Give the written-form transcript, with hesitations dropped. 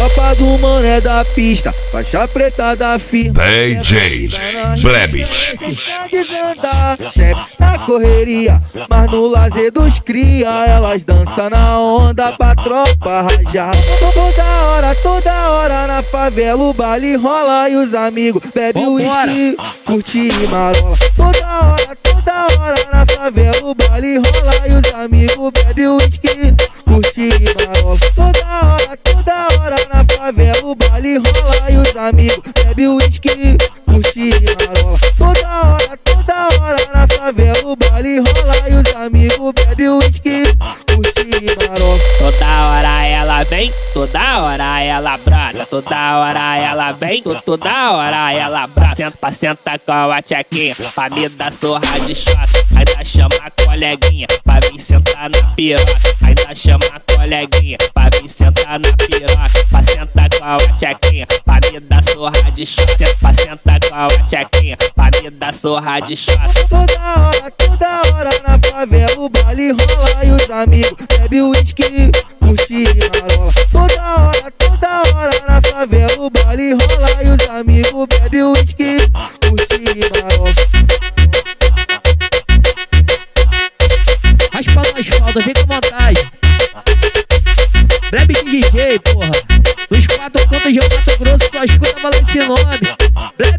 Tropa do mano é da pista, faixa preta da firma. DJ Blebit. Sempre na correria, mas no lazer dos cria, elas dançam na onda pra tropa rajar. Toda hora na favela o baile rola e os amigos bebem uísque, curte e marola. Toda hora na favela o baile rola e os amigos bebem uísque, curte e marola. Toda hora na favela o baile rola e os amigos bebem uísque, curte e marola. Toda hora na favela o baile rola e os amigos bebem uísque, curte e marola. Toda hora ela vem, toda hora ela brota, toda hora ela vem, toda hora ela brota. Senta com a tchequinha, pra me dar surra de chota. Ainda chama a coleguinha, pra vir sentar na piroca. Ainda chama a coleguinha, pra vir sentar na piroca. Pra sentar com a tchequinha, pra me dar surra de chota. Pra sentar com a tchequinha, pra me dar surra de chota. Toda hora na favela o baile rola e os amigos bebem uísque, curte e marola. Toda hora na favela o baile rola e os amigos bebem uísque, curte e marola. Raspa no asfalto, fica à vontade. Blebit DJ, porra. Nos 4 cantos de Mato Grosso, só escuta falar esse nome.